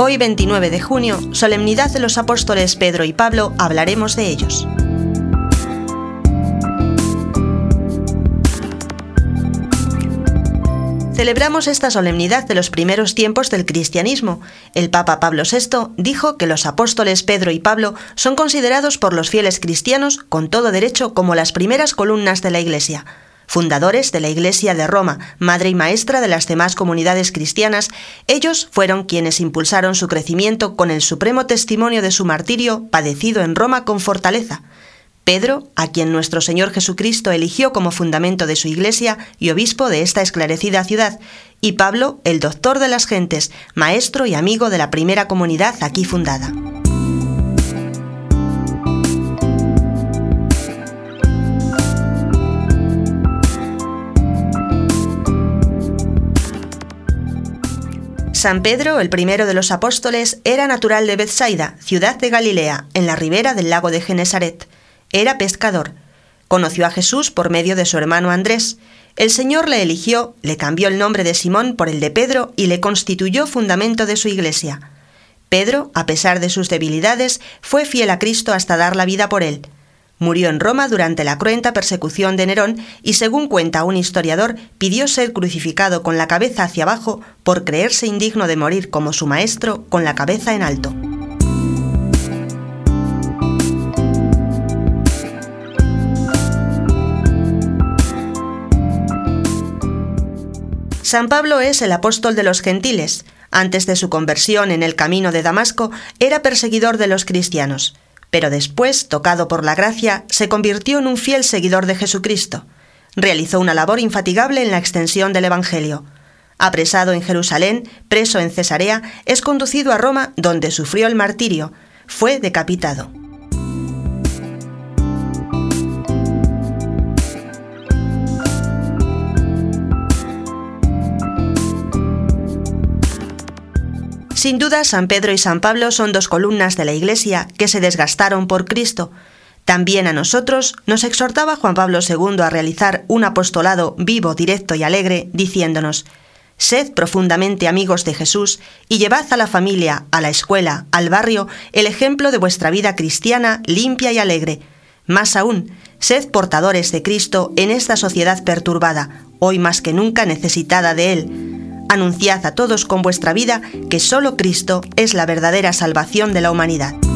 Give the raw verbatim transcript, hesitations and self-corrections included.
Hoy, veintinueve de junio, solemnidad de los apóstoles Pedro y Pablo, hablaremos de ellos. Celebramos esta solemnidad de los primeros tiempos del cristianismo. El Papa Pablo sexto dijo que los apóstoles Pedro y Pablo son considerados por los fieles cristianos con todo derecho como las primeras columnas de la Iglesia. Fundadores de la Iglesia de Roma, madre y maestra de las demás comunidades cristianas, ellos fueron quienes impulsaron su crecimiento con el supremo testimonio de su martirio padecido en Roma con fortaleza. Pedro, a quien nuestro Señor Jesucristo eligió como fundamento de su Iglesia y obispo de esta esclarecida ciudad, y Pablo, el doctor de las gentes, maestro y amigo de la primera comunidad aquí fundada. San Pedro, el primero de los apóstoles, era natural de Betsaida, ciudad de Galilea, en la ribera del lago de Genesaret. Era pescador. Conoció a Jesús por medio de su hermano Andrés. El Señor le eligió, le cambió el nombre de Simón por el de Pedro y le constituyó fundamento de su Iglesia. Pedro, a pesar de sus debilidades, fue fiel a Cristo hasta dar la vida por él. Murió en Roma durante la cruenta persecución de Nerón y, según cuenta un historiador, pidió ser crucificado con la cabeza hacia abajo por creerse indigno de morir como su maestro con la cabeza en alto. San Pablo es el apóstol de los gentiles. Antes de su conversión en el camino de Damasco, era perseguidor de los cristianos, pero después, tocado por la gracia, se convirtió en un fiel seguidor de Jesucristo. Realizó una labor infatigable en la extensión del Evangelio. Apresado en Jerusalén, preso en Cesarea, es conducido a Roma, donde sufrió el martirio. Fue decapitado. Sin duda, San Pedro y San Pablo son dos columnas de la Iglesia que se desgastaron por Cristo. También a nosotros nos exhortaba Juan Pablo segundo a realizar un apostolado vivo, directo y alegre, diciéndonos: «Sed profundamente amigos de Jesús y llevad a la familia, a la escuela, al barrio, el ejemplo de vuestra vida cristiana limpia y alegre. Más aún, sed portadores de Cristo en esta sociedad perturbada, hoy más que nunca necesitada de Él. Anunciad a todos con vuestra vida que solo Cristo es la verdadera salvación de la humanidad».